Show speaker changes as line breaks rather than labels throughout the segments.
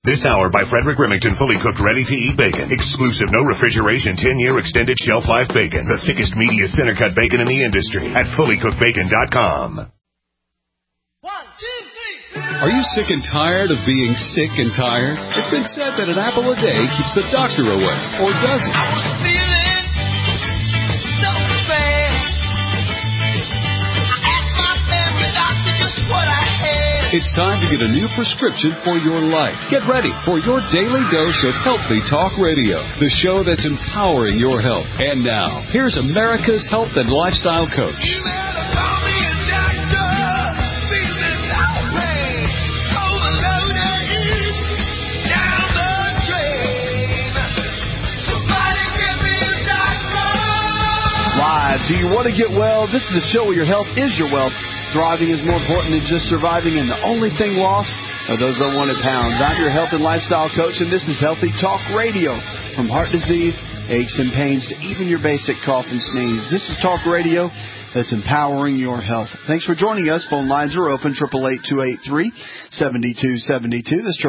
This hour by Frederick Remington, fully cooked, ready-to-eat bacon. Exclusive, no refrigeration, 10-year extended shelf life bacon. The thickest, meatiest center-cut bacon in the industry at fullycookedbacon.com.
1, 2, 3. Are you sick and tired of being sick and tired? It's been said that an apple a day keeps the doctor away, or does it?
I was feeling so bad. I asked my family doctor just what I had.
It's time to get a new prescription for your life. Get ready for your daily dose of Healthy Talk Radio, the show that's empowering your health. And now, here's America's health and lifestyle coach.
You better call me a doctor. Feeling that way. Overloaded. Down the drain. Somebody give me a doctor.
Live. Do you want to get well? This is the show where your health is your wealth. Thriving is more important than just surviving, and the only thing lost are those unwanted pounds. I'm your health and lifestyle coach, and this is Healthy Talk Radio. From heart disease, aches and pains, to even your basic cough and sneeze. This is Talk Radio that's empowering your health. Thanks for joining us. Phone lines are open, 888-283-7272. That's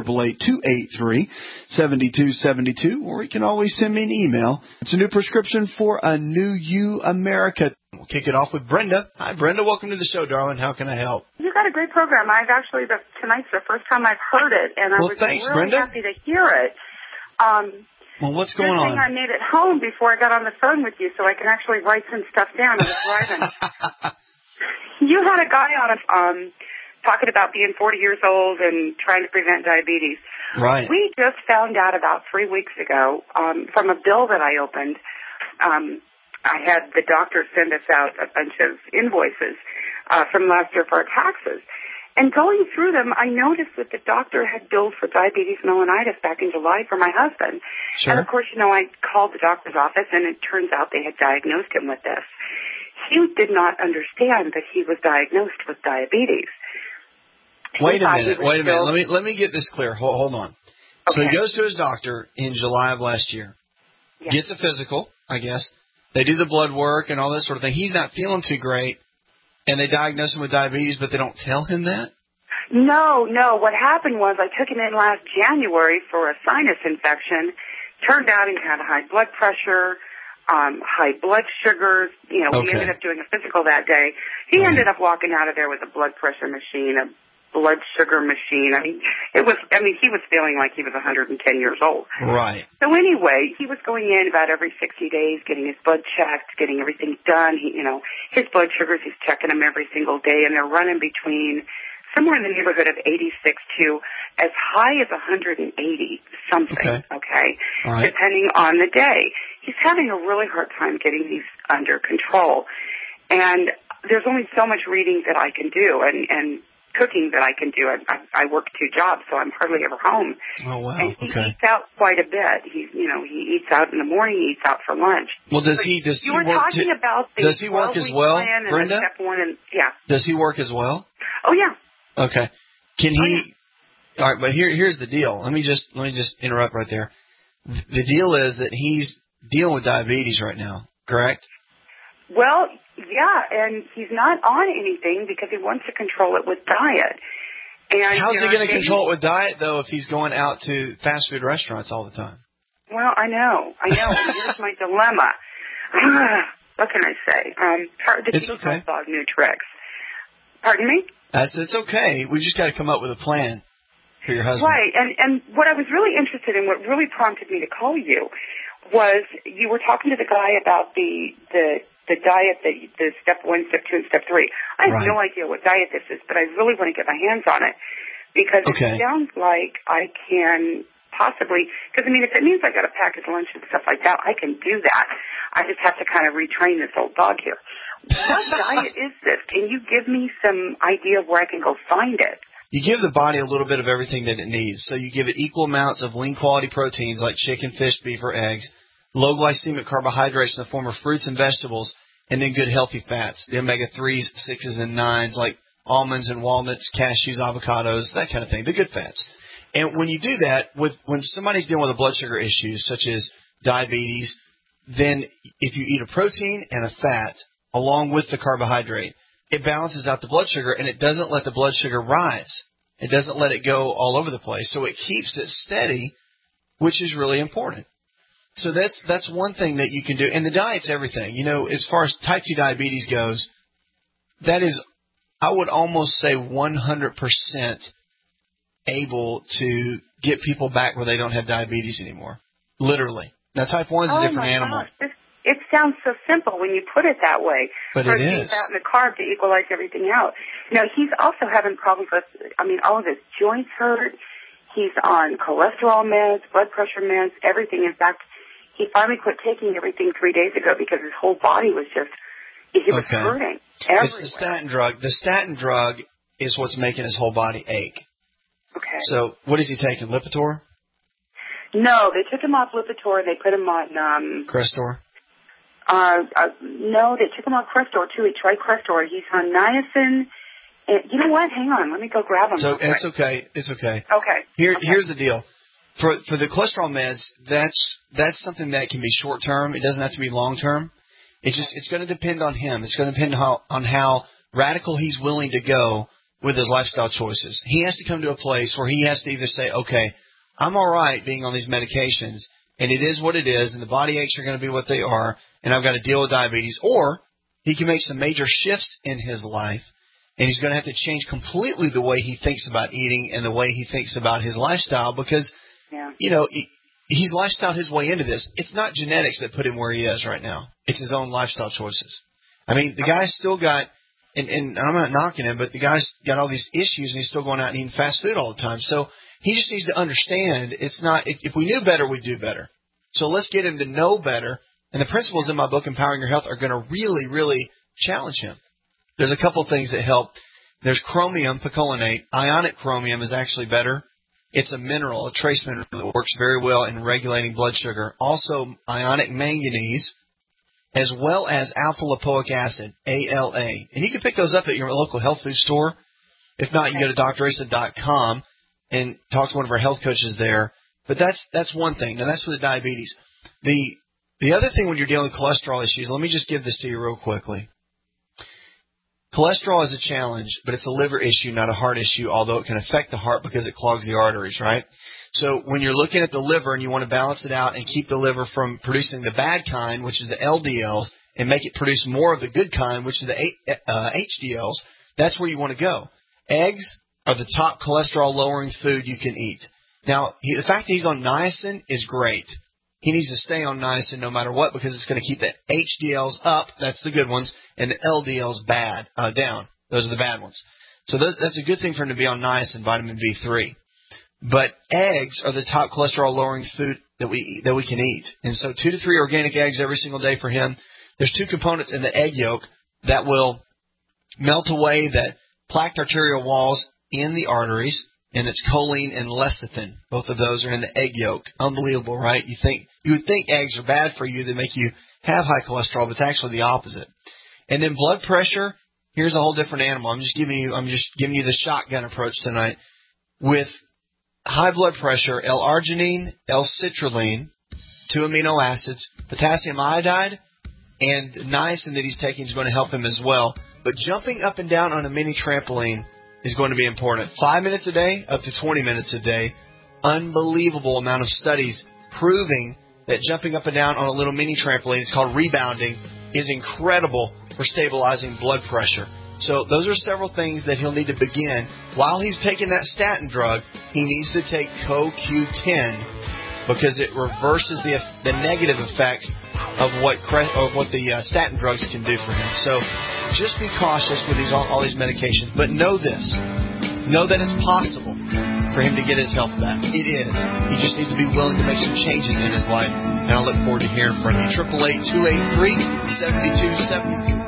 888-283-7272. Or you can always send me an email. It's a new prescription for a new you, America.
We'll kick it off with Brenda. Hi, Brenda. Welcome to the show, darling. How can I help?
You've got a great program. Tonight's the first time I've heard it, and I was
thanks,
really
Brenda.
happy to hear it.
Well, what's going on?
Good thing I made it home before I got on the phone with you, so I can actually write some stuff down. I was driving. You had a guy on talking about being 40 years old and trying to prevent diabetes.
Right.
We just found out about 3 weeks ago from a bill that I opened. I had the doctor send us out a bunch of invoices from last year for our taxes. And going through them, I noticed that the doctor had billed for diabetes mellitus back in July for my husband.
Sure.
And, of course, I called the doctor's office, and it turns out they had diagnosed him with this. He did not understand that he was diagnosed with diabetes.
Wait a minute. Let me get this clear. Hold on. Okay. So he goes to his doctor in July of last year, gets a physical, I guess. They do the blood work and all this sort of thing. He's not feeling too great, and they diagnose him with diabetes, but they don't tell him that?
No. What happened was I took him in last January for a sinus infection. Turned out he had high blood pressure, high blood sugars. We ended up doing a physical that day. He ended up walking out of there with a blood pressure machine, a blood sugar machine. He was feeling like he was 110 years old.
Right.
So anyway, he was going in about every 60 days, getting his blood checked, getting everything done. His blood sugars, he's checking them every single day, and they're running between somewhere in the neighborhood of 86 to as high as 180 something, okay?
All right.
Depending on the day. He's having a really hard time getting these under control. And there's only so much reading that I can do, and cooking that I can do. I work 2 jobs, so I'm hardly ever home.
Oh, wow.
And he eats out quite a bit. He eats out in the morning, he eats out for lunch.
Well, does he
Does he work
as well, Brenda?
Step 1 and, yeah.
Does he work as well?
Oh, yeah.
Okay. Can he? All right, but here's the deal. Let me just interrupt right there. The deal is that he's dealing with diabetes right now, correct?
Well, yeah, and he's not on anything because he wants to control it with diet. And
how's he going to control it with diet, though, if he's going out to fast food restaurants all the time?
Well, I know. Here's my dilemma. What can I say? Hard to teach my dog new tricks. Pardon me?
It's okay. We just got to come up with a plan for your husband.
Right, and what I was really interested in, what really prompted me to call you, was you were talking to the guy about the diet, the step 1, step 2, and step 3. I have no idea what diet this is, but I really want to get my hands on it because it sounds like I can possibly, because if it means I got to pack his lunch and stuff like that, I can do that. I just have to kind of retrain this old dog here. What diet is this? Can you give me some idea of where I can go find it?
You give the body a little bit of everything that it needs. So you give it equal amounts of lean quality proteins like chicken, fish, beef, or eggs, low glycemic carbohydrates in the form of fruits and vegetables, and then good healthy fats, the omega-3s, 6s, and 9s like almonds and walnuts, cashews, avocados, that kind of thing, the good fats. And when you do that, when somebody's dealing with a blood sugar issue such as diabetes, then if you eat a protein and a fat along with the carbohydrate, it balances out the blood sugar and it doesn't let the blood sugar rise. It doesn't let it go all over the place. So it keeps it steady, which is really important. So that's one thing that you can do. And the diet's everything. You know, as far as type 2 diabetes goes, that is, I would almost say 100% able to get people back where they don't have diabetes anymore. Literally. Now, type 1 is a different animal.
Gosh. It sounds so simple when you put it that way.
But it is.
Fat and the carb to equalize everything out. You know, he's also having problems with, all of his joints hurt. He's on cholesterol meds, blood pressure meds, everything. In fact, he finally quit taking everything 3 days ago because his whole body was just, he was hurting everywhere.
It's the statin drug. The statin drug is what's making his whole body ache.
Okay.
So what is he taking, Lipitor?
No, they took him off Lipitor. They put him on...
Crestor?
No, they took him off Crestor, too. He tried Crestor. He's on niacin. And you know what? Hang on. Let me go grab him.
So it's okay. It's okay.
Okay.
Here's the deal. For the cholesterol meds, that's something that can be short term. It doesn't have to be long term. It's going to depend on him. It's going to depend on how radical he's willing to go with his lifestyle choices. He has to come to a place where he has to either say, okay, I'm all right being on these medications, and it is what it is, and the body aches are going to be what they are, and I've got to deal with diabetes. Or he can make some major shifts in his life, and he's going to have to change completely the way he thinks about eating and the way he thinks about his lifestyle because, you know, he's lifestyled his way into this. It's not genetics that put him where he is right now. It's his own lifestyle choices. I mean, the guy's still got, and I'm not knocking him, but the guy's got all these issues, and he's still going out and eating fast food all the time. So he just needs to understand it's not, if we knew better, we'd do better. So let's get him to know better. And the principles in my book, Empowering Your Health, are going to really, really challenge him. There's a couple things that help. There's chromium picolinate. Ionic chromium is actually better. It's a mineral, a trace mineral that works very well in regulating blood sugar. Also, ionic manganese, as well as alpha-lipoic acid, ALA. And you can pick those up at your local health food store. If not, you can go to drasa.com and talk to one of our health coaches there. But that's one thing. Now, that's for the diabetes. The other thing when you're dealing with cholesterol issues, let me just give this to you real quickly. Cholesterol is a challenge, but it's a liver issue, not a heart issue, although it can affect the heart because it clogs the arteries, right? So when you're looking at the liver and you want to balance it out and keep the liver from producing the bad kind, which is the LDLs, and make it produce more of the good kind, which is the HDLs, that's where you want to go. Eggs are the top cholesterol-lowering food you can eat. Now, the fact that he's on niacin is great. He needs to stay on niacin no matter what because it's going to keep the HDLs up, that's the good ones, and the LDLs down. Those are the bad ones. So that's a good thing for him to be on niacin, vitamin B3. But eggs are the top cholesterol-lowering food that we can eat. And so 2 to 3 organic eggs every single day for him. There's 2 components in the egg yolk that will melt away the plaqued arterial walls in the arteries, and it's choline and lecithin. Both of those are in the egg yolk. Unbelievable, right? You would think eggs are bad for you. They make you have high cholesterol, but it's actually the opposite. And then blood pressure, here's a whole different animal. I'm just giving you the shotgun approach tonight. With high blood pressure, L-arginine, L-citrulline, 2 amino acids, potassium iodide, and niacin that he's taking is going to help him as well. But jumping up and down on a mini trampoline is going to be important. 5 minutes a day, up to 20 minutes a day. Unbelievable amount of studies proving that jumping up and down on a little mini trampoline, it's called rebounding, is incredible for stabilizing blood pressure. So those are several things that he'll need to begin. While he's taking that statin drug, he needs to take CoQ10 because it reverses the negative effects of what the statin drugs can do for him. So just be cautious with all these medications. But know this. Know that it's possible for him to get his health back. It is. He just needs to be willing to make some changes in his life. And I look forward to hearing from you. 888-283-7272.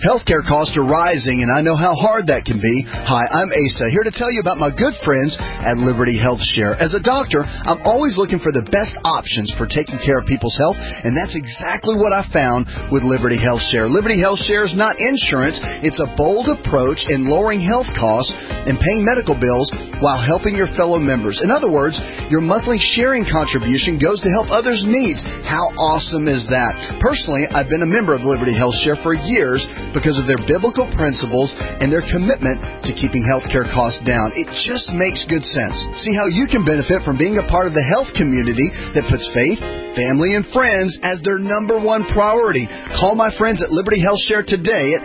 Healthcare costs are rising, and I know how hard that can be. Hi, I'm Asa, here to tell you about my good friends at Liberty Health Share. As a doctor, I'm always looking for the best options for taking care of people's health, and that's exactly what I found with Liberty Health Share. Liberty Health Share is not insurance. It's a bold approach in lowering health costs and paying medical bills while helping your fellow members. In other words, your monthly sharing contribution goes to help others' needs. How awesome is that? Personally, I've been a member of Liberty Health Share for years because of their biblical principles and their commitment to keeping healthcare costs down. It just makes good sense. See how you can benefit from being a part of the health community that puts faith, family, and friends as their number one priority. Call my friends at Liberty Health Share today at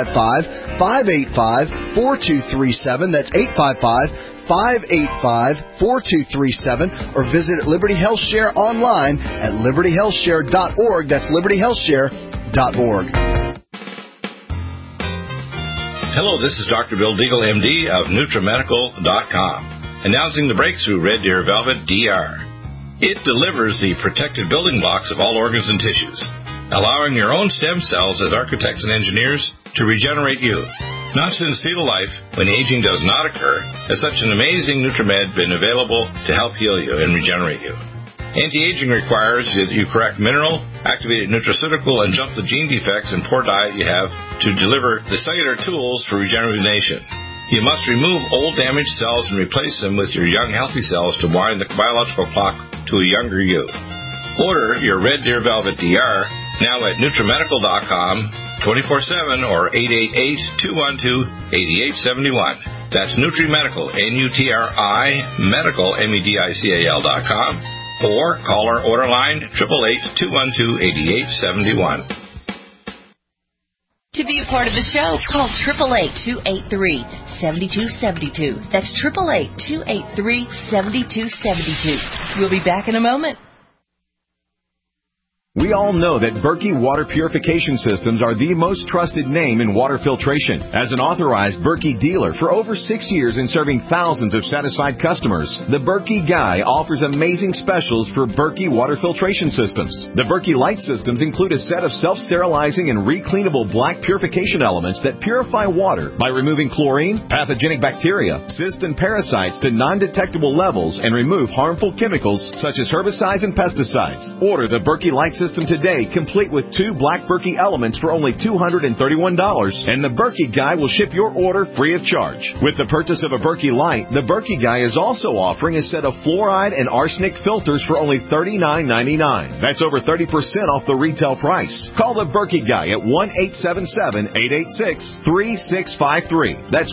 855-585-4237. That's 855-585-4237, or visit Liberty Health Share online at libertyhealthshare.org. That's libertyhealthshare.org.
Hello, this is Dr. Bill Deagle, MD of NutriMedical.com, announcing the breakthrough Red Deer Velvet DR. It delivers the protected building blocks of all organs and tissues, allowing your own stem cells as architects and engineers to regenerate you. Not since fetal life, when aging does not occur, has such an amazing NutriMed been available to help heal you and regenerate you. Anti-aging requires that you correct mineral, activated nutraceutical, and jump the gene defects and poor diet you have to deliver the cellular tools for regeneration. You must remove old damaged cells and replace them with your young healthy cells to wind the biological clock to a younger you. Order your Red Deer Velvet DR now at NutriMedical.com 24/7 or 888-212-8871. That's NutriMedical, N-U-T-R-I, Medical, MEDICAL.com. Or call our order line 888-212-8871.
To be a part of the show, call 888-283-7272. That's 888-283-7272. We'll be back in a moment.
We all know that Berkey Water Purification Systems are the most trusted name in water filtration. As an authorized Berkey dealer for over 6 years and serving thousands of satisfied customers, the Berkey Guy offers amazing specials for Berkey Water Filtration Systems. The Berkey Light Systems include a set of self-sterilizing and recleanable black purification elements that purify water by removing chlorine, pathogenic bacteria, cysts, and parasites to non-detectable levels and remove harmful chemicals such as herbicides and pesticides. Order the Berkey Light System today, complete with 2 black Berkey elements for only $231, and the Berkey Guy will ship your order free of charge. With the purchase of a Berkey Light, the Berkey Guy is also offering a set of fluoride and arsenic filters for only $39.99. That's over 30% off the retail price. Call the Berkey Guy at 1-877-886-3653. That's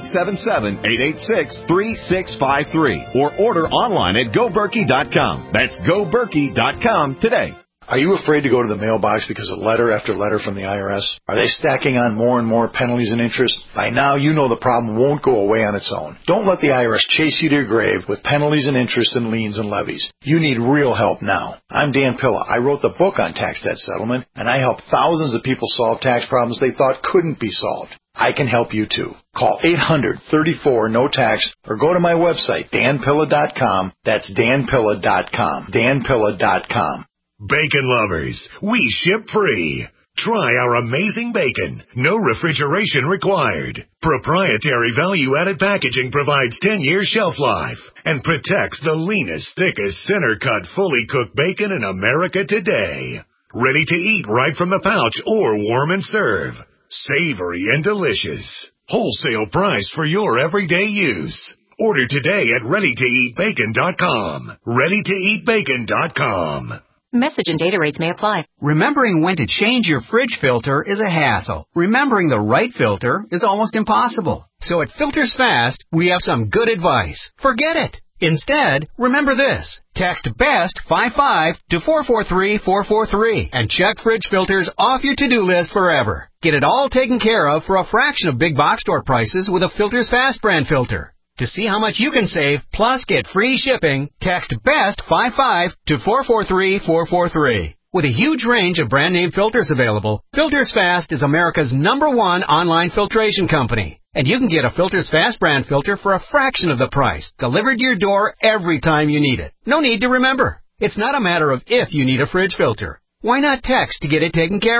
1-877-886-3653. Or order online at GoBerkey.com. That's GoBerkey.com today.
Are you afraid to go to the mailbox because of letter after letter from the IRS? Are they stacking on more and more penalties and interest? By now, you know the problem won't go away on its own. Don't let the IRS chase you to your grave with penalties and interest and liens and levies. You need real help now. I'm Dan Pilla. I wrote the book on tax debt settlement, and I help thousands of people solve tax problems they thought couldn't be solved. I can help you too. Call 800-34-NO-TAX or go to my website, danpilla.com. That's danpilla.com. danpilla.com.
Bacon lovers, we ship free. Try our amazing bacon. No refrigeration required. Proprietary value-added packaging provides 10-year shelf life and protects the leanest, thickest, center-cut, fully cooked bacon in America today. Ready to eat right from the pouch or warm and serve. Savory and delicious. Wholesale price for your everyday use. Order today at ReadyToEatBacon.com. ReadyToEatBacon.com.
Message and data rates may apply.
Remembering when to change your fridge filter is a hassle. Remembering the right filter is almost impossible. So at Filters Fast, we have some good advice. Forget it. Instead, remember this. Text BEST 55 to 443-443 and check fridge filters off your to-do list forever. Get it all taken care of for a fraction of big box store prices with a Filters Fast brand filter. To see how much you can save, plus get free shipping, text BEST 55 to 443-443. With a huge range of brand name filters available, Filters Fast is America's #1 online filtration company. And you can get a Filters Fast brand filter for a fraction of the price, delivered to your door every time you need it. No need to remember. It's not a matter of if you need a fridge filter. Why not text to get it taken care of?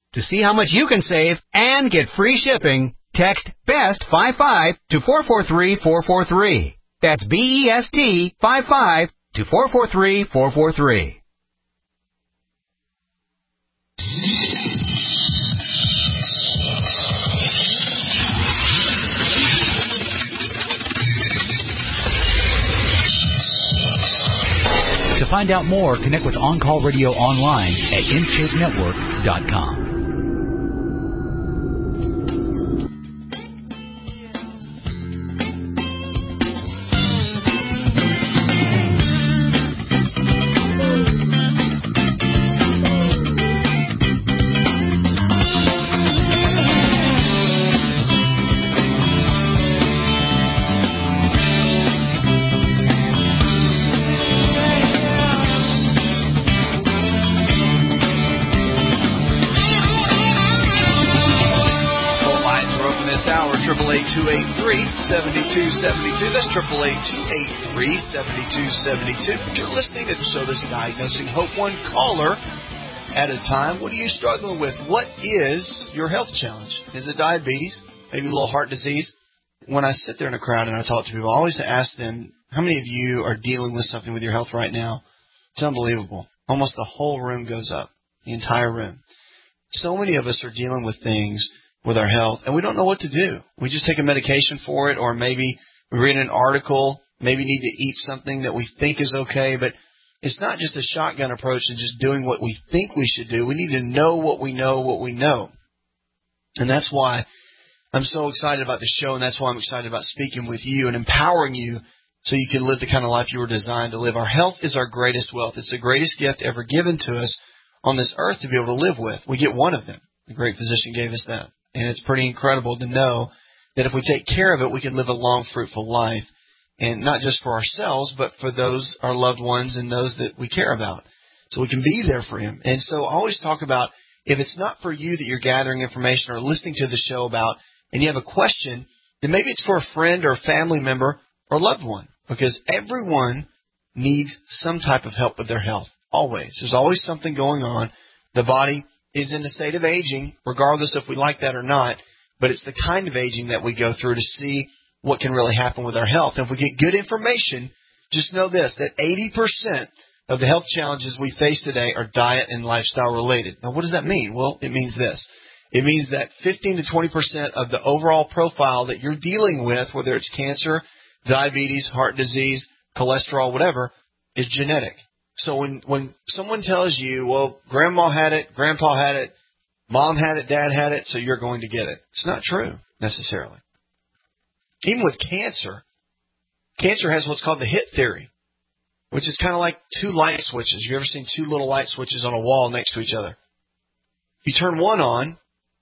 To see how much you can save and get free shipping, text BEST55 to 443443. That's BEST 55 to 443443.
To find out more, connect with On Call Radio online at InShapeNetwork.com.
That's 888-283-7272. If you're listening to the show, this is Diagnosing Hope, one caller at a time. What are you struggling with? What is your health challenge? Is it diabetes? Maybe a little heart disease? When I sit there in a crowd and I talk to people, I always ask them, how many of you are dealing with something with your health right now? It's unbelievable. Almost the whole room goes up, the entire room. So many of us are dealing with things with our health, and we don't know what to do. We just take a medication for it, or maybe we read an article, maybe need to eat something that we think is okay, but it's not just a shotgun approach to just doing what we think we should do. We need to know what we know. And that's why I'm so excited about the show, and that's why I'm excited about speaking with you and empowering you so you can live the kind of life you were designed to live. Our health is our greatest wealth. It's the greatest gift ever given to us on this earth to be able to live with. We get one of them. The great physician gave us that. And it's pretty incredible to know that if we take care of it, we can live a long, fruitful life. And not just for ourselves, but for those, our loved ones, and those that we care about. So we can be there for him. And so I always talk about, if it's not for you that you're gathering information or listening to the show about, and you have a question, then maybe it's for a friend or a family member or loved one. Because everyone needs some type of help with their health. Always. There's always something going on. The body is in a state of aging, regardless if we like that or not. But it's the kind of aging that we go through to see what can really happen with our health. And if we get good information, just know this, that 80% of the health challenges we face today are diet and lifestyle related. Now, what does that mean? Well, it means this. It means that 15 to 20% of the overall profile that you're dealing with, whether it's cancer, diabetes, heart disease, cholesterol, whatever, is genetic. So when someone tells you, well, grandma had it, grandpa had it, mom had it, dad had it, so you're going to get it. It's not true, necessarily. Even with cancer, cancer has what's called the hit theory, which is kind of like two light switches. You ever seen two little light switches on a wall next to each other? If you turn one on,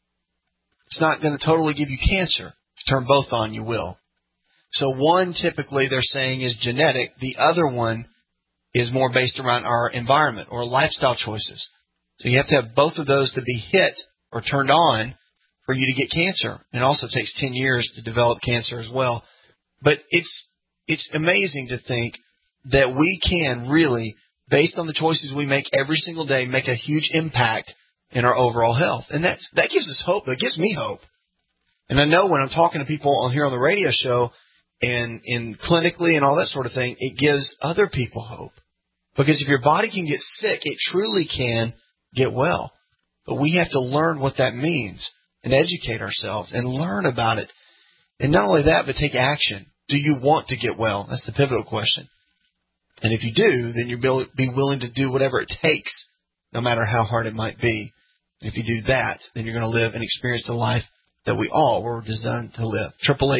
it's not going to totally give you cancer. If you turn both on, you will. So one, typically, they're saying is genetic. The other one is more based around our environment or lifestyle choices. So you have to have both of those to be hit or turned on for you to get cancer. It also takes 10 years to develop cancer as well. But it's amazing to think that we can really, based on the choices we make every single day, make a huge impact in our overall health. And that gives us hope. That gives me hope. And I know when I'm talking to people on here on the radio show and clinically and all that sort of thing, it gives other people hope. Because if your body can get sick, it truly can get well. But we have to learn what that means and educate ourselves and learn about it. And not only that, but take action. Do you want to get well? That's the pivotal question. And if you do, then you'll be willing to do whatever it takes, no matter how hard it might be. And if you do that, then you're going to live and experience the life that we all were designed to live.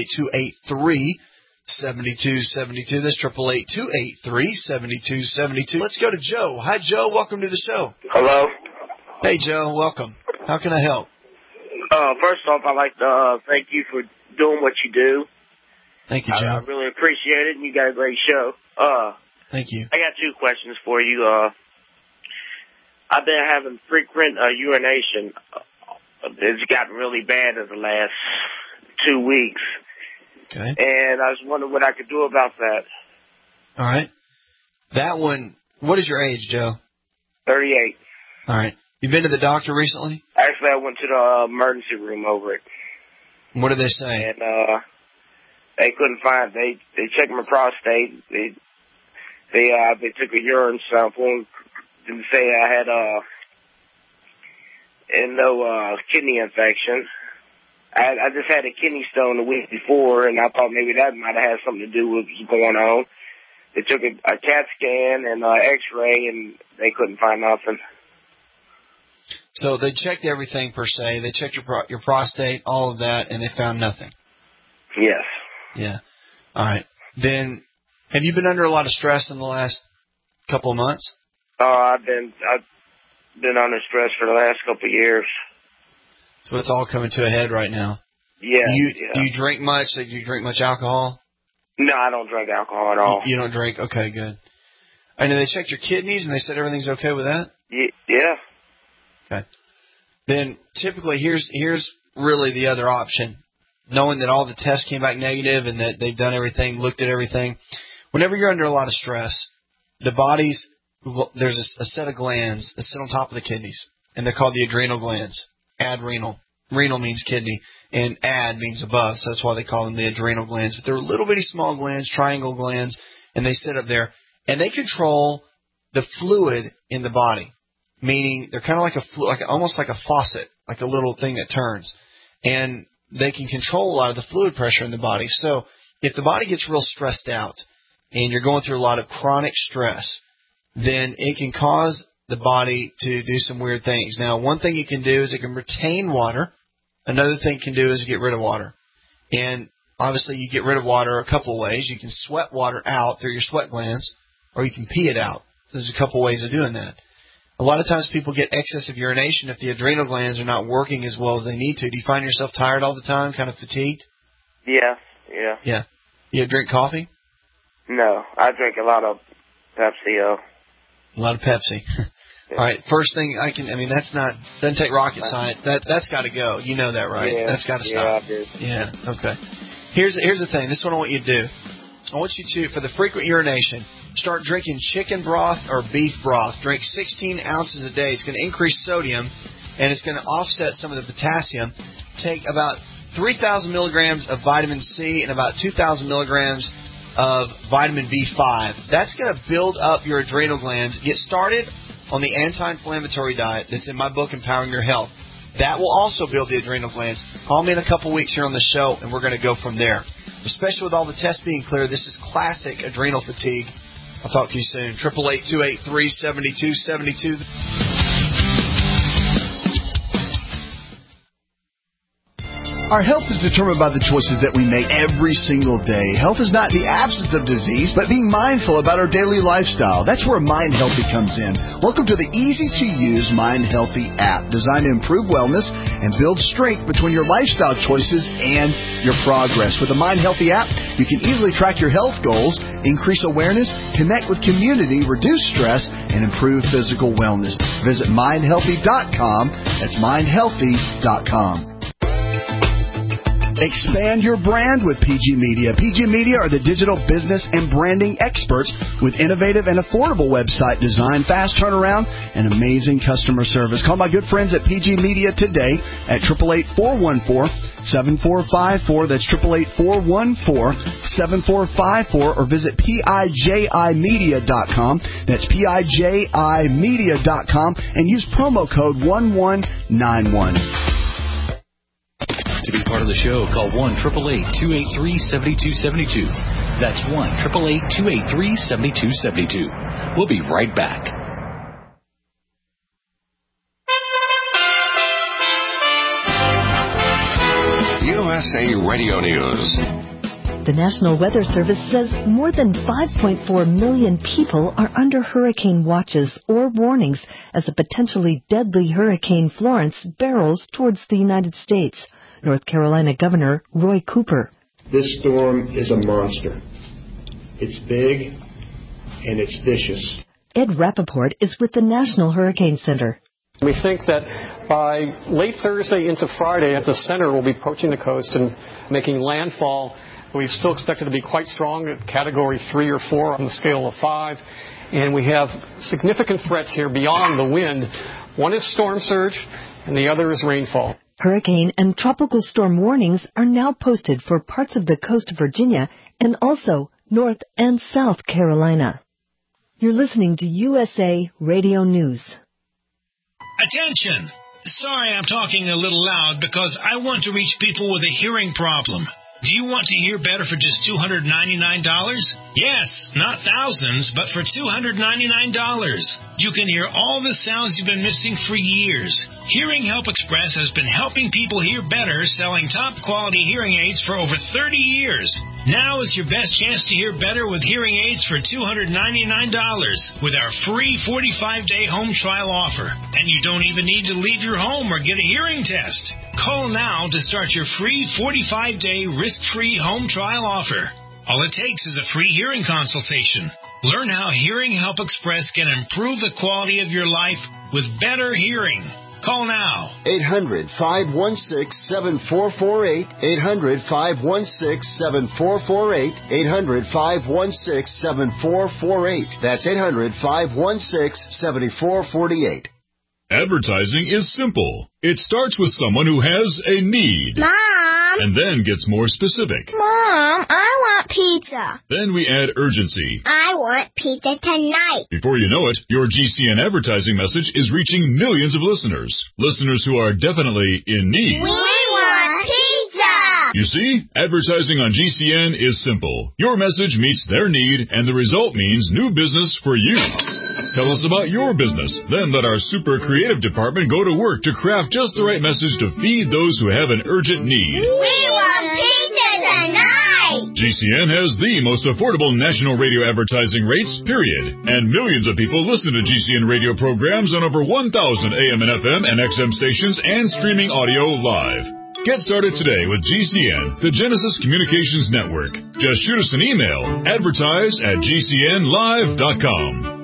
888-283-7272. That's 888-283-7272. Let's go to Joe. Hi, Joe. Welcome to the show.
Hello.
Hey, Joe. Welcome. How can I help?
First off, I'd like to thank you for doing what you do.
Thank you, Joe.
I really appreciate it, and you got a great show.
Thank you.
I got two questions for you. I've been having frequent urination. It's gotten really bad in the last 2 weeks.
Okay.
And I was wondering what I could do about that.
All right. That one, what is your age, Joe?
38.
All right. You been to the doctor recently?
Actually, I went to the emergency room over it.
What did they say?
And they couldn't find. They checked my prostate. They took a urine sample and didn't say I had no kidney infection. I just had a kidney stone the week before, and I thought maybe that might have had something to do with what's going on. They took a CAT scan and X-ray, and they couldn't find nothing.
So they checked everything per se. They checked your prostate, all of that, and they found nothing.
Yes.
Yeah. All right. Then, have you been under a lot of stress in the last couple of months?
I've been under stress for the last couple of years.
So it's all coming to a head right now.
Yeah.
Do you drink much? Do you drink much alcohol?
No, I don't drink alcohol at all.
You don't drink? Okay, good. And then they checked your kidneys and they said everything's okay with that?
Yeah.
Okay. Then typically here's really the other option. Knowing that all the tests came back negative and that they've done everything, looked at everything. Whenever you're under a lot of stress, there's a set of glands that sit on top of the kidneys, and they're called the adrenal glands. Adrenal. Renal means kidney, and ad means above, so that's why they call them the adrenal glands. But they're little bitty small glands, triangle glands, and they sit up there, and they control the fluid in the body, meaning they're kind of like almost like a faucet, like a little thing that turns, and they can control a lot of the fluid pressure in the body. So if the body gets real stressed out and you're going through a lot of chronic stress, then it can cause the body to do some weird things. Now, one thing it can do is it can retain water. Another thing it can do is get rid of water. And obviously you get rid of water a couple of ways. You can sweat water out through your sweat glands, or you can pee it out. There's a couple ways of doing that. A lot of times people get excessive urination if the adrenal glands are not working as well as they need to. Do you find yourself tired all the time, kind of fatigued?
Yeah.
Yeah. You drink coffee?
No, I drink a lot of Pepsi.
A lot of Pepsi. All right, first thing doesn't take rocket science. That's got to go. You know that, right?
Yeah,
that's got to stop.
Yeah, I do.
Yeah, okay. Here's the thing. This is what I want you to do. I want you to, for the frequent urination, start drinking chicken broth or beef broth. Drink 16 ounces a day. It's going to increase sodium, and it's going to offset some of the potassium. Take about 3,000 milligrams of vitamin C and about 2,000 milligrams of vitamin B5. That's going to build up your adrenal glands. Get started on the anti-inflammatory diet that's in my book, Empowering Your Health. That will also build the adrenal glands. Call me in a couple weeks here on the show, and we're going to go from there. Especially with all the tests being clear, this is classic adrenal fatigue. I'll talk to you soon. 888-283-7272.
Our health is determined by the choices that we make every single day. Health is not the absence of disease, but being mindful about our daily lifestyle. That's where Mind Healthy comes in. Welcome to the easy-to-use Mind Healthy app, designed to improve wellness and build strength between your lifestyle choices and your progress. With the Mind Healthy app, you can easily track your health goals, increase awareness, connect with community, reduce stress, and improve physical wellness. Visit mindhealthy.com. That's mindhealthy.com. Expand your brand with PG Media. PG Media are the digital business and branding experts with innovative and affordable website design, fast turnaround, and amazing customer service. Call my good friends at PG Media today at 888-414-7454. That's 888-414-7454, or visit PIJImedia.com. That's PIJImedia.com, and use promo code 1191.
To be part of the show, call 1-888-283-7272. That's 1-888-283-7272. We'll be right back.
USA Radio News.
The National Weather Service says more than 5.4 million people are under hurricane watches or warnings as a potentially deadly Hurricane Florence barrels towards the United States. North Carolina Governor Roy Cooper.
This storm is a monster. It's big and it's vicious.
Ed Rappaport is with the National Hurricane Center.
We think that by late Thursday into Friday, the center will be approaching the coast and making landfall. We still expect it to be quite strong at Category 3 or 4 on the scale of 5. And we have significant threats here beyond the wind. One is storm surge, and the other is rainfall.
Hurricane and tropical storm warnings are now posted for parts of the coast of Virginia and also North and South Carolina. You're listening to USA Radio News.
Attention! Sorry I'm talking a little loud because I want to reach people with a hearing problem. Do you want to hear better for just $299? Yes, not thousands, but for $299. You can hear all the sounds you've been missing for years. Hearing Help Express has been helping people hear better, selling top-quality hearing aids for over 30 years. Now is your best chance to hear better with hearing aids for $299 with our free 45-day home trial offer. And you don't even need to leave your home or get a hearing test. Call now to start your free 45-day risk-free home trial offer. All it takes is a free hearing consultation. Learn how Hearing Help Express can improve the quality of your life with better hearing. Call now.
800-516-7448. 800-516-7448. 800-516-7448. That's 800-516-7448.
Advertising is simple. It starts with someone who has a need.
Mom!
And then gets more specific.
Mom, I want pizza.
Then we add urgency.
I want pizza tonight.
Before you know it, your GCN advertising message is reaching millions of listeners. Listeners who are definitely in need.
We want pizza!
You see, advertising on GCN is simple. Your message meets their need, and the result means new business for you. Tell us about your business. Then let our super creative department go to work to craft just the right message to feed those who have an urgent need.
We want pizza tonight!
GCN has the most affordable national radio advertising rates, period. And millions of people listen to GCN radio programs on over 1,000 AM and FM and XM stations and streaming audio live. Get started today with GCN, the Genesis Communications Network. Just shoot us an email, advertise@gcnlive.com.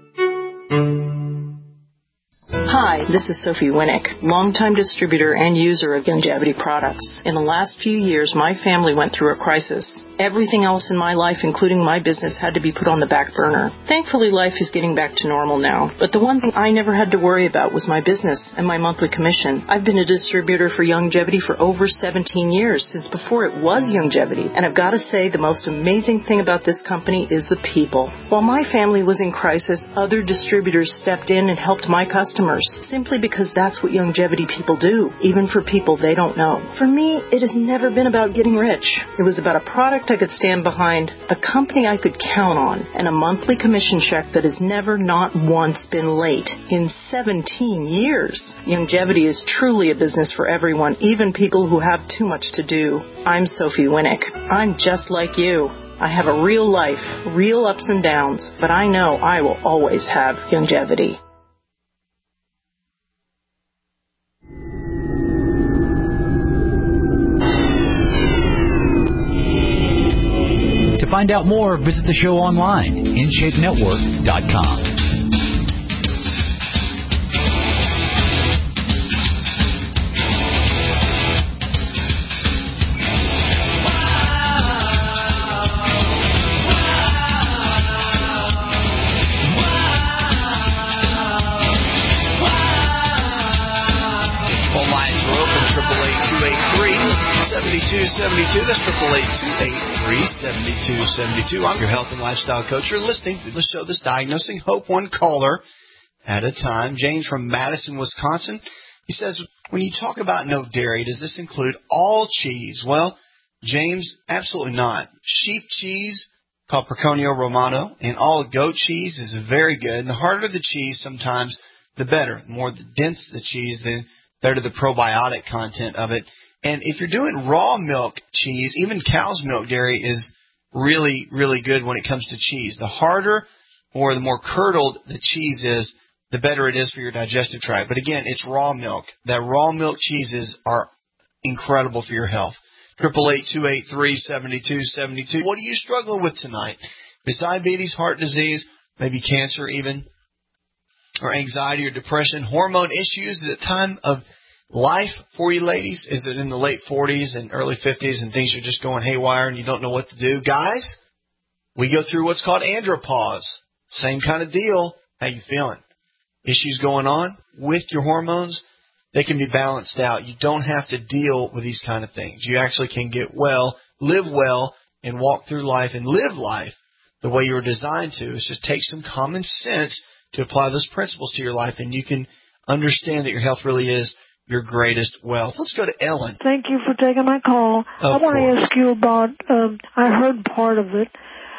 Hi, this is Sophie Winnick, longtime distributor and user of Youngevity products. In the last few years, my family went through a crisis. Everything else in my life, including my business, had to be put on the back burner. Thankfully, life is getting back to normal now. But the one thing I never had to worry about was my business and my monthly commission. I've been a distributor for Youngevity for over 17 years, since before it was Youngevity. And I've got to say, the most amazing thing about this company is the people. While my family was in crisis, other distributors stepped in and helped my customers, simply because that's what Youngevity people do, even for people they don't know. For me, it has never been about getting rich. It was about a product I could stand behind, a company I could count on, and a monthly commission check that has never not once been late in 17 years. Youngevity is truly a business for everyone, even people who have too much to do. I'm Sophie Winnick. I'm just like you. I have a real life, real ups and downs, but I know I will always have Youngevity.
To find out more, visit the show online, InShapeNetwork.com.
That's 888-283-7272. I'm your health and lifestyle coach. You're listening to the show that's diagnosing hope one caller at a time. James from Madison, Wisconsin. He says, when you talk about no dairy, does this include all cheese? Well, James, absolutely not. Sheep cheese, called Pecorino Romano, and all goat cheese is very good. And the harder the cheese, sometimes, the better. The more dense the cheese, the better the probiotic content of it. And if you're doing raw milk cheese, even cow's milk dairy is really, really good when it comes to cheese. The harder or the more curdled the cheese is, the better it is for your digestive tract. But again, it's raw milk. That raw milk cheeses are incredible for your health. 888-283-7272. What are you struggling with tonight? Is diabetes, heart disease, maybe cancer even, or anxiety or depression, hormone issues at the time of life for you ladies? Is it in the late 40s and early 50s and things are just going haywire and you don't know what to do? Guys, we go through what's called andropause. Same kind of deal. How you feeling? issues going on with your hormones, they can be balanced out. You don't have to deal with these kind of things. You actually can get well, live well, and walk through life and live life the way you were designed to. It's just take some common sense to apply those principles to your life, and you can understand that your health really is your greatest wealth. Let's go to Ellen.
Thank you for taking my call. I want to ask you about, I heard part of it,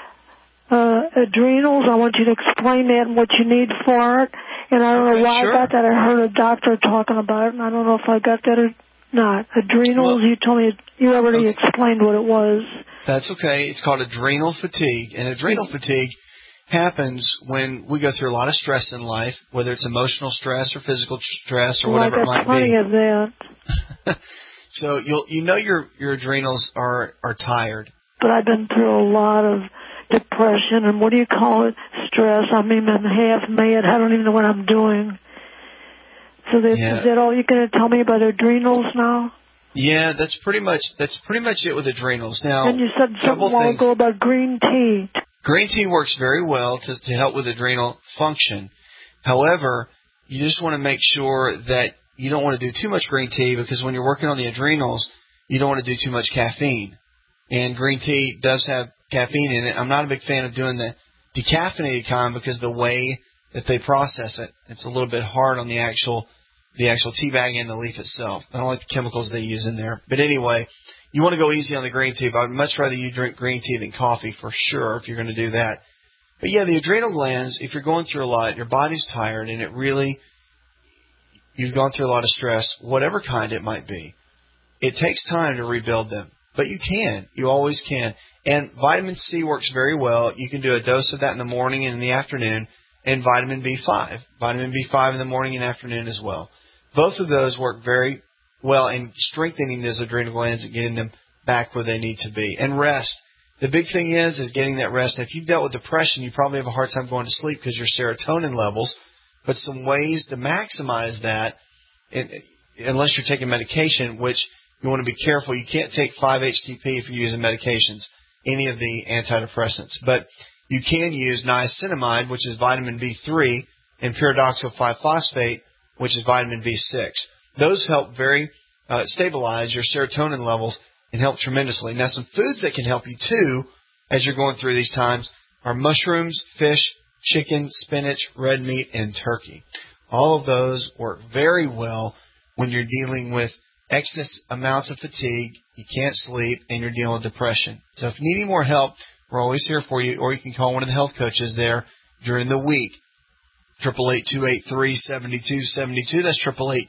adrenals. I want you to explain that and what you need for it. And I don't know why I got that. I heard a doctor talking about it, and I don't know if I got that or not. Adrenals, you told me, you already explained what it was.
That's okay. It's called adrenal fatigue. And adrenal fatigue happens when we go through a lot of stress in life, whether it's emotional stress or physical stress or whatever it might be.
Plenty of that.
So your adrenals are tired.
But I've been through a lot of depression and what do you call it? Stress. I mean, I'm half mad. I don't even know what I'm doing. So is that all you're going to tell me about adrenals now?
Yeah, that's pretty much it with adrenals. Now,
and you said something a while ago about green tea.
Green tea works very well to help with adrenal function. However, you just want to make sure that you don't want to do too much green tea because when you're working on the adrenals, you don't want to do too much caffeine. And green tea does have caffeine in it. I'm not a big fan of doing the decaffeinated kind because the way that they process it, it's a little bit hard on the actual tea bag and the leaf itself. I don't like the chemicals they use in there. But anyway, you want to go easy on the green tea, but I'd much rather you drink green tea than coffee for sure if you're going to do that. But yeah, the adrenal glands, if you're going through a lot, your body's tired and you've gone through a lot of stress, whatever kind it might be, it takes time to rebuild them. But you can. You always can. And vitamin C works very well. You can do a dose of that in the morning and in the afternoon, and vitamin B5. Vitamin B5 in the morning and afternoon as well. Both of those work very well in strengthening those adrenal glands and getting them back where they need to be. And rest. The big thing is getting that rest. If you've dealt with depression, you probably have a hard time going to sleep because your serotonin levels. But some ways to maximize that, unless you're taking medication, which you want to be careful. You can't take 5-HTP if you're using medications, any of the antidepressants. But you can use niacinamide, which is vitamin B3, and pyridoxal 5-phosphate, which is vitamin B6. Those help very stabilize your serotonin levels and help tremendously. Now, some foods that can help you, too, as you're going through these times, are mushrooms, fish, chicken, spinach, red meat, and turkey. All of those work very well when you're dealing with excess amounts of fatigue, you can't sleep, and you're dealing with depression. So if you need any more help, we're always here for you, or you can call one of the health coaches there during the week. 888-283-7272. That's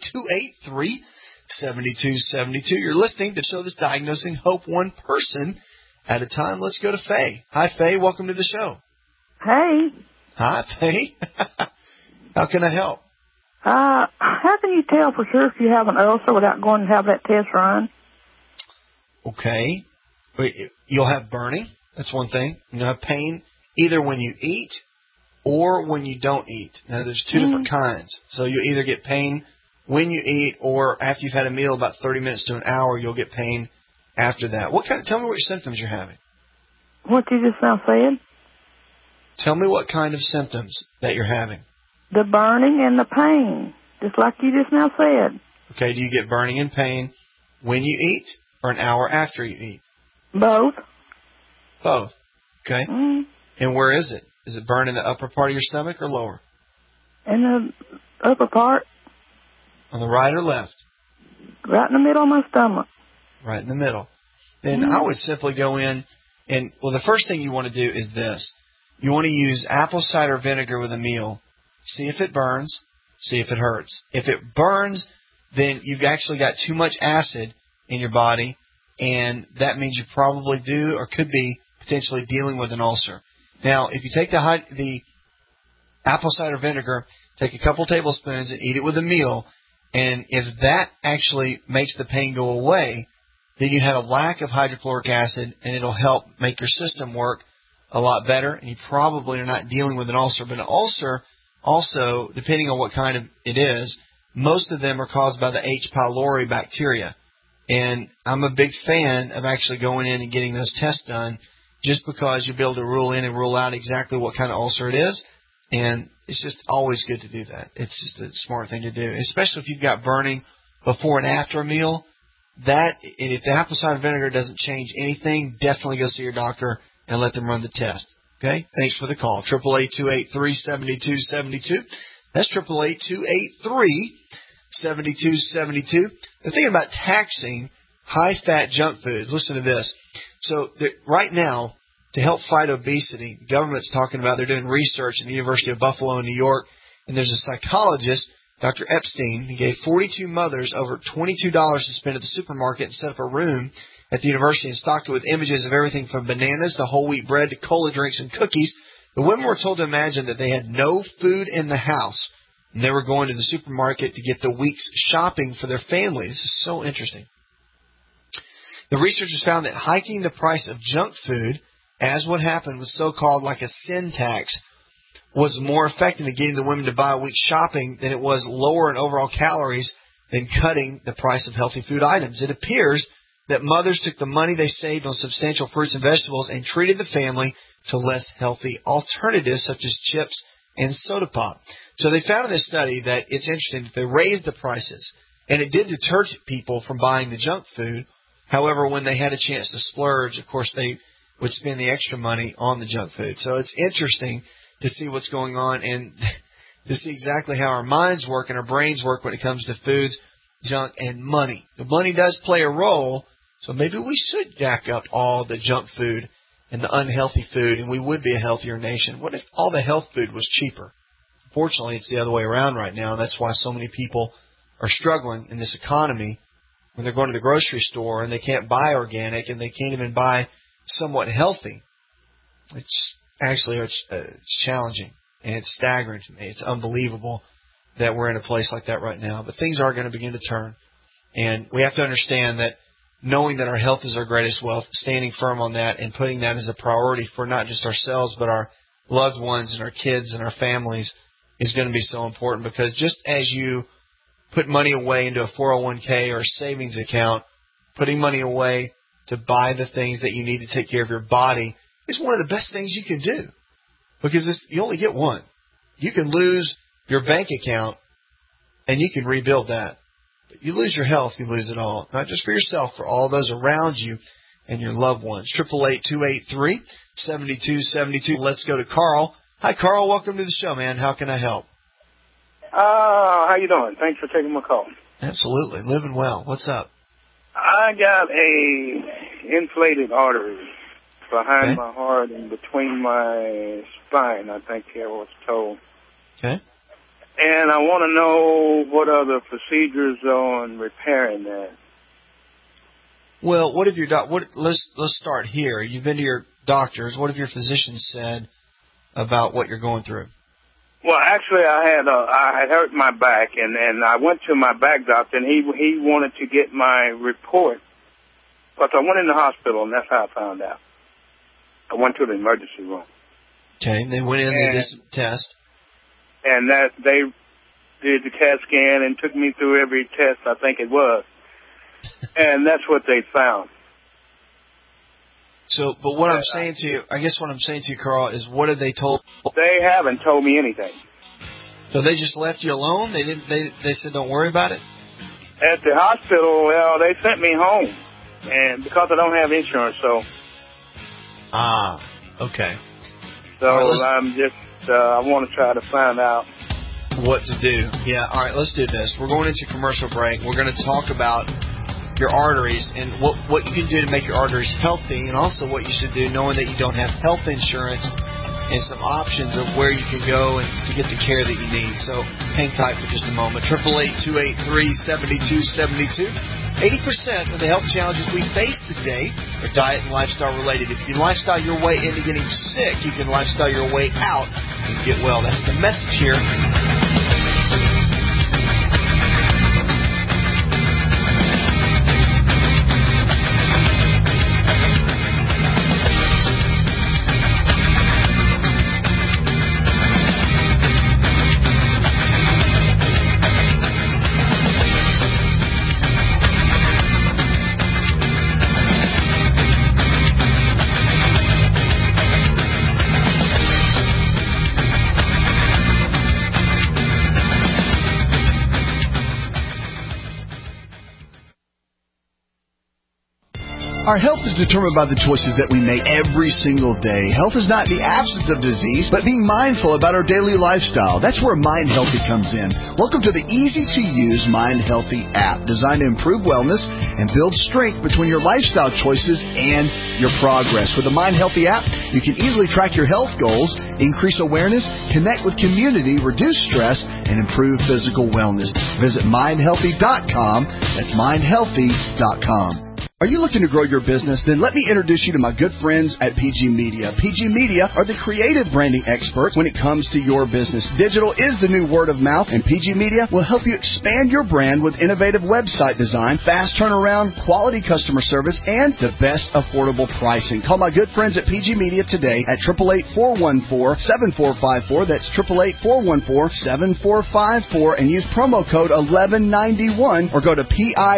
888-283-7272. You're listening to the show that's diagnosing hope one person at a time. Let's go to Faye. Hi, Faye. Welcome to the show.
Hey.
Hi, Faye. How can I help?
How can you tell for sure if you have an ulcer without going and have that test run?
Okay. You'll have burning. That's one thing. You'll have pain either when you eat or when you don't eat. Now, there's two different kinds. So you either get pain when you eat or after you've had a meal, about 30 minutes to an hour, you'll get pain after that. Tell me what symptoms you're having.
What you just now said?
Tell me what kind of symptoms that you're having.
The burning and the pain, just like you just now said.
Okay, do you get burning and pain when you eat or an hour after you eat?
Both.
Both. Okay. And where is it? Is it burn in the upper part of your stomach or lower?
In the upper part.
On the right or left?
Right in the middle of my stomach.
Right in the middle. Then I would simply go in and, the first thing you want to do is this. You want to use apple cider vinegar with a meal. See if it burns. See if it hurts. If it burns, then you've actually got too much acid in your body, and that means you probably do or could be potentially dealing with an ulcer. Now, if you take the apple cider vinegar, take a couple tablespoons and eat it with a meal, and if that actually makes the pain go away, then you had a lack of hydrochloric acid, and it'll help make your system work a lot better, and you probably are not dealing with an ulcer. But an ulcer, also, depending on what kind of it is, most of them are caused by the H. pylori bacteria. And I'm a big fan of actually going in and getting those tests done just because you'll be able to rule in and rule out exactly what kind of ulcer it is. And it's just always good to do that. It's just a smart thing to do, especially if you've got burning before and after a meal. And if the apple cider vinegar doesn't change anything, definitely go see your doctor and let them run the test. Okay? Thanks for the call. 888-283-7272. That's 888-283-7272. The thing about taxing high-fat junk foods, listen to this. So right now, to help fight obesity, the government's talking about, they're doing research at the University of Buffalo in New York, and there's a psychologist, Dr. Epstein. He gave 42 mothers over $22 to spend at the supermarket and set up a room at the university and stocked it with images of everything from bananas to whole wheat bread to cola drinks and cookies. The women were told to imagine that they had no food in the house, and they were going to the supermarket to get the week's shopping for their family. This is so interesting. The researchers found that hiking the price of junk food, as what happened with so-called like a sin tax, was more effective in getting the women to buy a week's shopping than it was lower in overall calories than cutting the price of healthy food items. It appears that mothers took the money they saved on substantial fruits and vegetables and treated the family to less healthy alternatives such as chips and soda pop. So they found in this study that it's interesting that they raised the prices, and it did deter people from buying the junk food. However, when they had a chance to splurge, of course, they would spend the extra money on the junk food. So it's interesting to see what's going on and to see exactly how our minds work and our brains work when it comes to foods, junk, and money. The money does play a role, so maybe we should jack up all the junk food and the unhealthy food, and we would be a healthier nation. What if all the health food was cheaper? Fortunately, it's the other way around right now, and that's why so many people are struggling in this economy when they're going to the grocery store and they can't buy organic and they can't even buy somewhat healthy. It's challenging, and it's staggering to me. It's unbelievable that we're in a place like that right now. But things are going to begin to turn, and we have to understand that knowing that our health is our greatest wealth, standing firm on that and putting that as a priority for not just ourselves but our loved ones and our kids and our families is going to be so important, because just as you put money away into a 401k or a savings account, putting money away to buy the things that you need to take care of your body is one of the best things you can do, because you only get one. You can lose your bank account and you can rebuild that. But you lose your health, you lose it all. Not just for yourself, for all those around you and your loved ones. 888-283-7272. Let's go to Carl. Hi, Carl. Welcome to the show, man. How can I help?
How you doing? Thanks for taking my call.
Absolutely. Living well. What's up?
I got a inflated artery behind my heart and between my spine, I think I was told.
Okay.
And I want to know what are the procedures on repairing that.
Well, what have your let's start here. You've been to your doctors. What have your physicians said about what you're going through?
Well, actually, I had hurt my back, and I went to my back doctor, and he wanted to get my report. But I went in the hospital, and that's how I found out. I went to the emergency room.
Okay, they went in, they did some tests.
And that they did the CAT scan and took me through every test I think it was. And that's what they found.
So, but what I'm saying to you, I guess what I'm saying to you, Carl, is what have they told?
They haven't told me anything.
So they just left you alone? They didn't. They said don't worry about it?
At the hospital, well, they sent me home, and because I don't have insurance, so.
Ah, okay.
So I'm just, I want to try to find out
what to do. Yeah, all right, let's do this. We're going into commercial break. We're going to talk about your arteries and what you can do to make your arteries healthy, and also what you should do knowing that you don't have health insurance, and some options of where you can go and to get the care that you need. So hang tight for just a moment. 888-283-7272. 80% of the health challenges we face today are diet and lifestyle related. If you can lifestyle your way into getting sick, you can lifestyle your way out and get well. That's the message here.
Our health is determined by the choices that we make every single day. Health is not the absence of disease, but being mindful about our daily lifestyle. That's where Mind Healthy comes in. Welcome to the easy-to-use Mind Healthy app, designed to improve wellness and build strength between your lifestyle choices and your progress. With the Mind Healthy app, you can easily track your health goals, increase awareness, connect with community, reduce stress, and improve physical wellness. Visit mindhealthy.com. That's mindhealthy.com. Are you looking to grow your business? Then let me introduce you to my good friends at PG Media. PG Media are the creative branding experts when it comes to your business. Digital is the new word of mouth, and PG Media will help you expand your brand with innovative website design, fast turnaround, quality customer service, and the best affordable pricing. Call my good friends at PG Media today at 888-414-7454. That's 888-414-7454, and use promo code 1191 or go to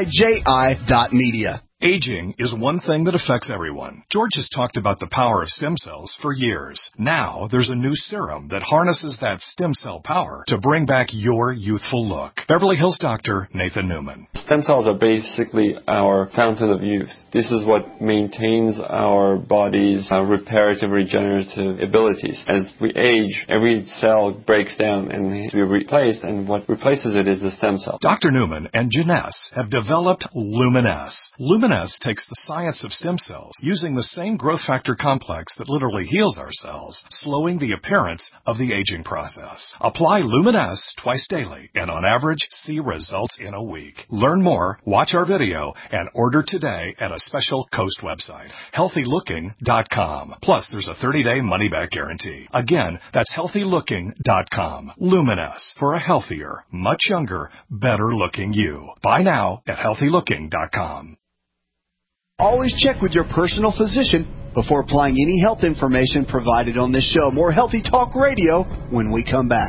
PIJI.media.
Aging is one thing that affects everyone. George has talked about the power of stem cells for years. Now, there's a new serum that harnesses that stem cell power to bring back your youthful look. Beverly Hills doctor Nathan Newman.
Stem cells are basically our fountain of youth. This is what maintains our body's reparative, regenerative abilities. As we age, every cell breaks down and needs to be replaced, and what replaces it is the stem cell.
Dr. Newman and Janess have developed Luminesce. Luminesce takes the science of stem cells, using the same growth factor complex that literally heals our cells, slowing the appearance of the aging process. Apply Luminesce twice daily, and on average, see results in a week. Learn more, watch our video, and order today at a special Coast website, healthylooking.com. Plus, there's a 30-day money-back guarantee. Again, that's healthylooking.com. Luminesce, for a healthier, much younger, better-looking you. Buy now at healthylooking.com.
Always check with your personal physician before applying any health information provided on this show. More Healthy Talk Radio when we come back.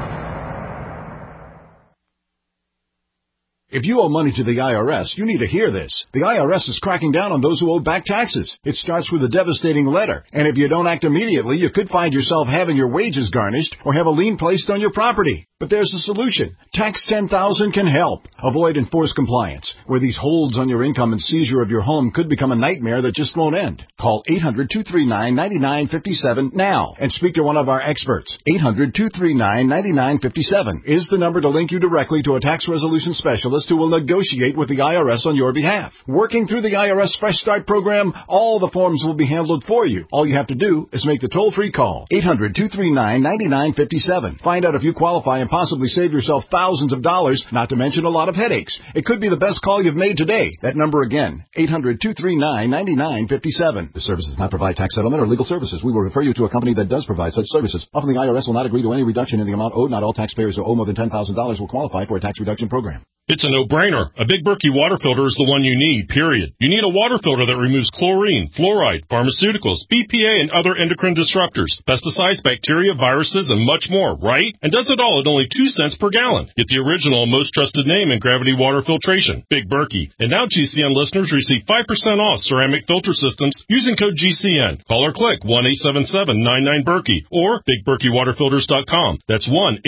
If you owe money to the IRS, you need to hear this. The IRS is cracking down on those who owe back taxes. It starts with a devastating letter, and if you don't act immediately, you could find yourself having your wages garnished or have a lien placed on your property. But there's a solution. Tax 10,000 can help. Avoid enforced compliance, where these holds on your income and seizure of your home could become a nightmare that just won't end. Call 800-239-9957 now and speak to one of our experts. 800-239-9957 is the number to link you directly to a tax resolution specialist who will negotiate with the IRS on your behalf. Working through the IRS Fresh Start program, all the forms will be handled for you. All you have to do is make the toll-free call. 800-239-9957. Find out if you qualify and possibly save yourself thousands of dollars, not to mention a lot of headaches. It could be the best call you've made today. That number again, 800-239-9957. This service does not provide tax settlement or legal services. We will refer you to a company that does provide such services. Often the IRS will not agree to any reduction in the amount owed. Not all taxpayers who owe more than $10,000 will qualify for a tax reduction program.
It's a no-brainer. A Big Berkey water filter is the one you need, period. You need a water filter that removes chlorine, fluoride, pharmaceuticals, BPA, and other endocrine disruptors, pesticides, bacteria, viruses, and much more, right? And does it all at only 2 cents per gallon. Get the original and most trusted name in gravity water filtration, Big Berkey. And now GCN listeners receive 5% off ceramic filter systems using code GCN. Call or click 1-877-99-BERKEY or BigBerkeyWaterFilters.com. That's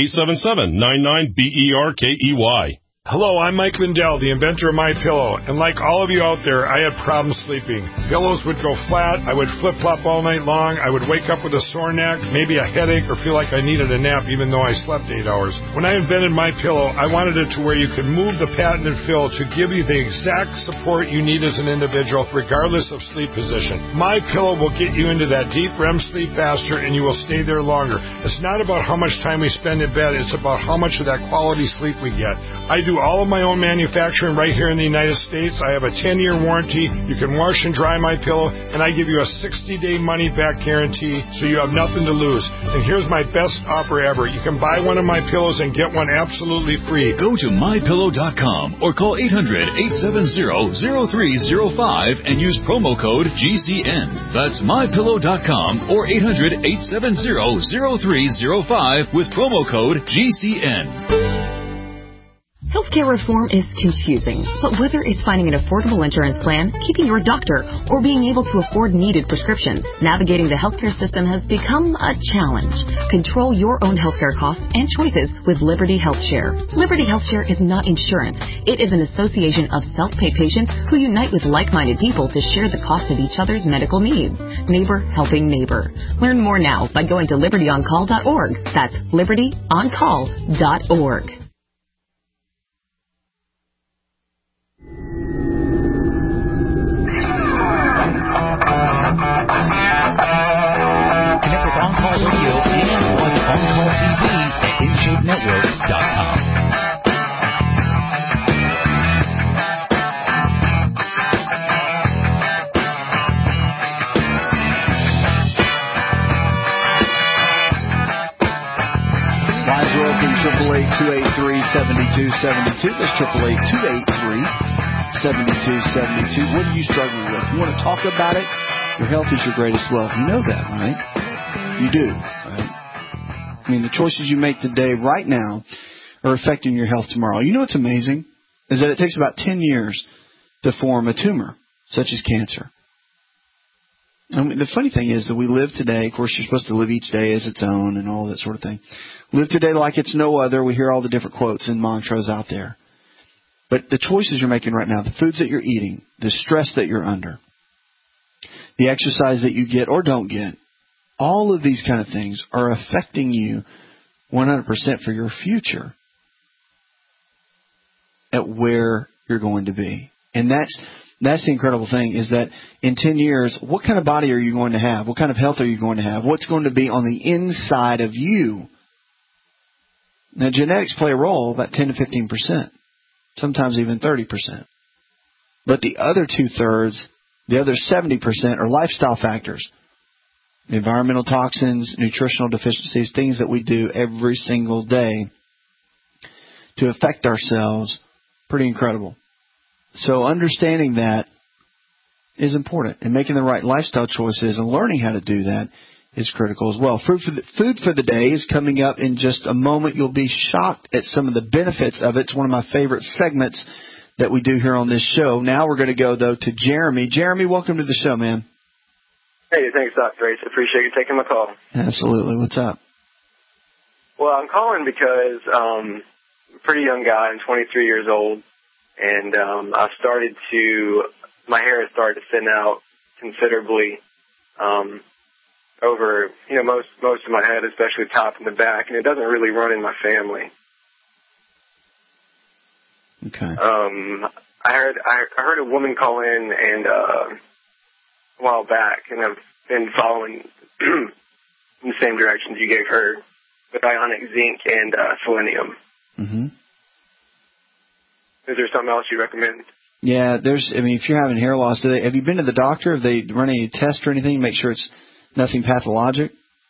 1-877-99-BERKEY.
Hello, I'm Mike Lindell, the inventor of MyPillow, and like all of you out there, I had problems sleeping. Pillows would go flat, I would flip-flop all night long, I would wake up with a sore neck, maybe a headache, or feel like I needed a nap even though I slept 8 hours. When I invented MyPillow, I wanted it to where you could move the patented fill to give you the exact support you need as an individual, regardless of sleep position. MyPillow will get you into that deep REM sleep faster, and you will stay there longer. It's not about how much time we spend in bed, it's about how much of that quality sleep we get. I do all of my own manufacturing right here in the United States. I have a 10-year warranty. You can wash and dry my pillow, and I give you a 60-day money-back guarantee, so you have nothing to lose. And here's my best offer ever. You can buy one of my pillows and get one absolutely free.
Go to MyPillow.com or call 800-870-0305 and use promo code GCN. That's MyPillow.com or 800-870-0305 with promo code GCN.
Healthcare reform is confusing, but whether it's finding an affordable insurance plan, keeping your doctor, or being able to afford needed prescriptions, navigating the healthcare system has become a challenge. Control your own healthcare costs and choices with Liberty HealthShare. Liberty HealthShare is not insurance. It is an association of self-pay patients who unite with like-minded people to share the cost of each other's medical needs. Neighbor helping neighbor. Learn more now by going to libertyoncall.org. That's libertyoncall.org.
Connect with On-Call Radio and watch On-Call TV at InShapeNetwork.com.
Lines are open, 888-283-7272. That's 888-283-7272. What are you struggling with? You want to talk about it? Your health is your greatest wealth. You know that, right? You do, right? I mean, the choices you make today, right now, are affecting your health tomorrow. You know what's amazing? Is that it takes about 10 years to form a tumor, such as cancer. I mean, the funny thing is that we live today, of course, you're supposed to live each day as its own and all that sort of thing. Live today like it's no other. We hear all the different quotes and mantras out there. But the choices you're making right now, the foods that you're eating, the stress that you're under, the exercise that you get or don't get, all of these kind of things are affecting you 100% for your future at where you're going to be. And that's the incredible thing, is that in 10 years, what kind of body are you going to have? What kind of health are you going to have? What's going to be on the inside of you? Now, genetics play a role, about 10 to 15%, sometimes even 30%. But the other two-thirds, the other 70%, are lifestyle factors. Environmental toxins, nutritional deficiencies, things that we do every single day to affect ourselves. Pretty incredible. So understanding that is important, and making the right lifestyle choices and learning how to do that is critical as well. Food for the day is coming up in just a moment. You'll be shocked at some of the benefits of it. It's one of my favorite segments that we do here on this show. Now we're going to go, though, to Jeremy. Jeremy, welcome to the show, man.
Hey, thanks, Dr. Ace. I appreciate you taking my call.
Absolutely. What's up?
Well, I'm calling because I'm a pretty young guy. I'm 23 years old, and my hair has started to thin out considerably over, most of my head, especially top and the back, and it doesn't really run in my family.
Okay.
I heard a woman call in and a while back, and I've been following in the same directions you gave her with ionic zinc and selenium.
Mm-hmm.
Is there something else you recommend?
Yeah, if you're having hair loss, have you been to the doctor? Have they run any tests or anything to make sure it's nothing pathologic?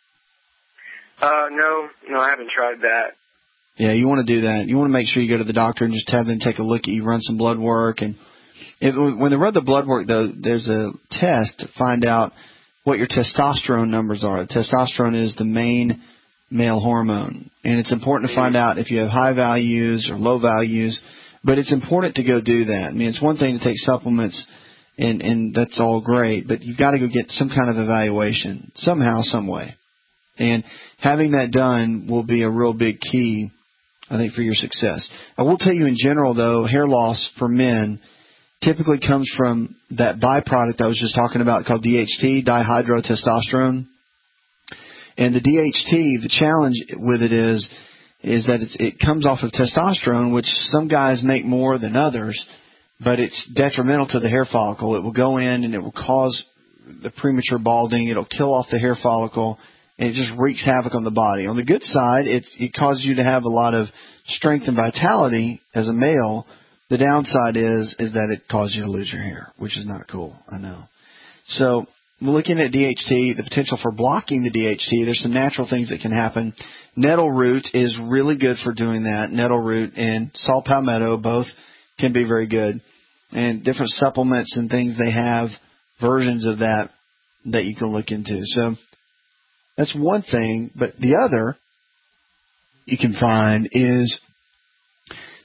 No, I haven't tried that.
Yeah, you want to do that. You want to make sure you go to the doctor and just have them take a look at you, run some blood work. And when they run the blood work, though, there's a test to find out what your testosterone numbers are. Testosterone is the main male hormone, and it's important to find out if you have high values or low values. But it's important to go do that. I mean, it's one thing to take supplements, and that's all great, but you've got to go get some kind of evaluation somehow, some way. And having that done will be a real big key, I think, for your success. I will tell you in general, though, hair loss for men typically comes from that byproduct I was just talking about called DHT, dihydrotestosterone. And the DHT, the challenge with it is that it comes off of testosterone, which some guys make more than others, but it's detrimental to the hair follicle. It will go in and it will cause the premature balding. It'll kill off the hair follicle, and it just wreaks havoc on the body. On the good side, it causes you to have a lot of strength and vitality as a male. The downside is that it causes you to lose your hair, which is not cool, I know. So looking at DHT, the potential for blocking the DHT, there's some natural things that can happen. Nettle root is really good for doing that. Nettle root and saw palmetto both can be very good. And different supplements and things, they have versions of that you can look into. So that's one thing. But the other you can find is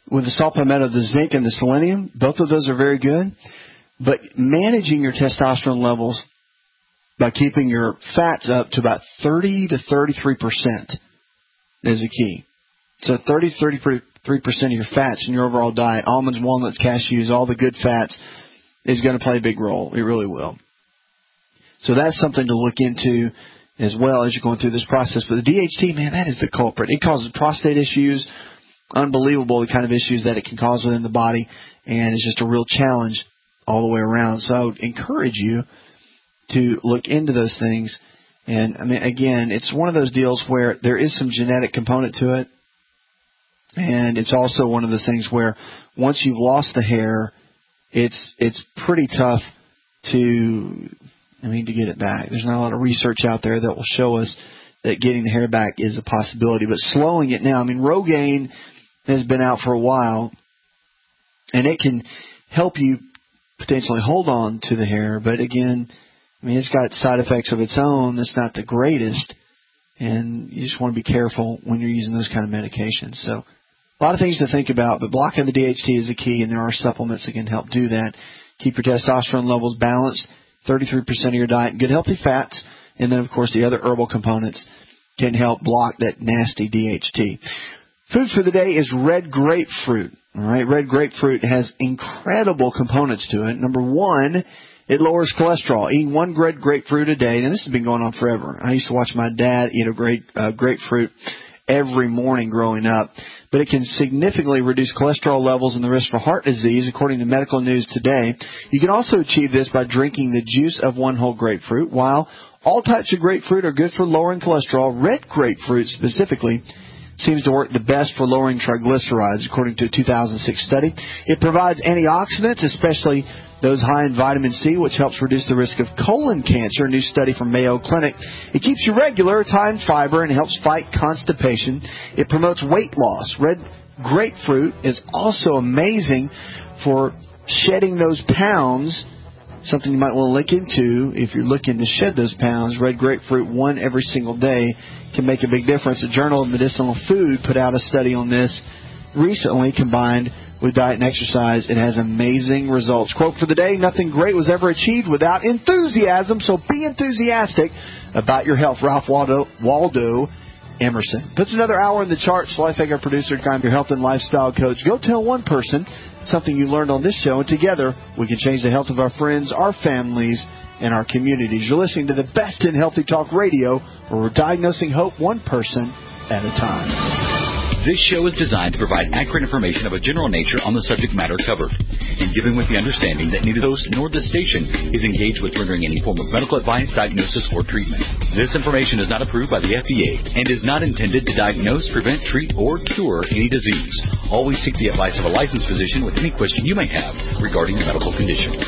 with the saw palmetto, the zinc and the selenium. Both of those are very good. But managing your testosterone levels by keeping your fats up to about 30 to 33% is the key. So 30 to 33% of your fats in your overall diet, almonds, walnuts, cashews, all the good fats, is going to play a big role. It really will. So that's something to look into as well as you're going through this process. But the DHT, man, that is the culprit. It causes prostate issues, unbelievable the kind of issues that it can cause within the body, and it's just a real challenge all the way around. So I would encourage you to look into those things. And, I mean, again, it's one of those deals where there is some genetic component to it, and it's also one of those things where once you've lost the hair, it's pretty tough to get it back. There's not a lot of research out there that will show us that getting the hair back is a possibility. But slowing it now, Rogaine has been out for a while, and it can help you potentially hold on to the hair. But again, it's got side effects of its own that's not the greatest, and you just want to be careful when you're using those kind of medications. So a lot of things to think about, but blocking the DHT is the key, and there are supplements that can help do that. Keep your testosterone levels balanced, 33% of your diet, good healthy fats, and then, of course, the other herbal components can help block that nasty DHT. Food for the day is red grapefruit. All right, red grapefruit has incredible components to it. Number one, it lowers cholesterol. Eating one red grapefruit a day, and this has been going on forever. I used to watch my dad eat a grapefruit every morning growing up. But it can significantly reduce cholesterol levels and the risk for heart disease, according to Medical News Today. You can also achieve this by drinking the juice of one whole grapefruit. While all types of grapefruit are good for lowering cholesterol, red grapefruit specifically seems to work the best for lowering triglycerides, according to a 2006 study. It provides antioxidants, especially those high in vitamin C, which helps reduce the risk of colon cancer, a new study from Mayo Clinic. It keeps you regular, it's high in fiber, and helps fight constipation. It promotes weight loss. Red grapefruit is also amazing for shedding those pounds, something you might want to look into if you're looking to shed those pounds. Red grapefruit, one every single day, can make a big difference. The Journal of Medicinal Food put out a study on this recently, combined with diet and exercise. It has amazing results. Quote for the day, nothing great was ever achieved without enthusiasm, so be enthusiastic about your health. Ralph Waldo Emerson. Puts another hour in the charts. So I thank our producer, I'm your health and lifestyle coach. Go tell one person something you learned on this show, and together we can change the health of our friends, our families, and our communities. You're listening to the best in Healthy Talk Radio, where we're diagnosing hope one person at a time.
This show is designed to provide accurate information of a general nature on the subject matter covered, and given with the understanding that neither the host nor the station is engaged with rendering any form of medical advice, diagnosis, or treatment. This information is not approved by the FDA and is not intended to diagnose, prevent, treat, or cure any disease. Always seek the advice of a licensed physician with any question you may have regarding your medical condition.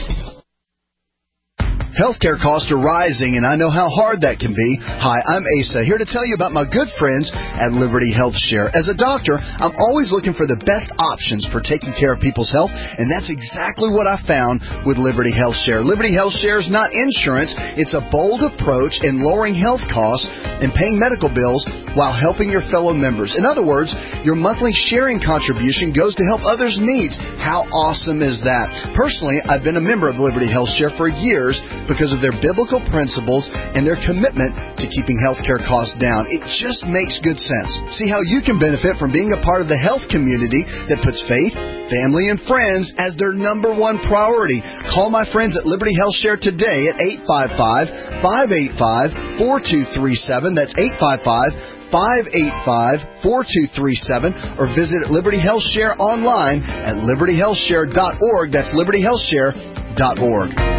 Healthcare costs are rising, and I know how hard that can be. Hi, I'm Asa, here to tell you about my good friends at Liberty Health Share. As a doctor, I'm always looking for the best options for taking care of people's health, and that's exactly what I found with Liberty Health Share. Liberty Health Share is not insurance. It's a bold approach in lowering health costs and paying medical bills while helping your fellow members. In other words, your monthly sharing contribution goes to help others' needs. How awesome is that? Personally, I've been a member of Liberty Health Share for years because of their biblical principles and their commitment to keeping healthcare costs down. It just makes good sense. See how you can benefit from being a part of the health community that puts faith, family, and friends as their number one priority. Call my friends at Liberty Health Share today at 855-585-4237. That's 855-585-4237, or visit Liberty Health Share online at libertyhealthshare.org. That's libertyhealthshare.org.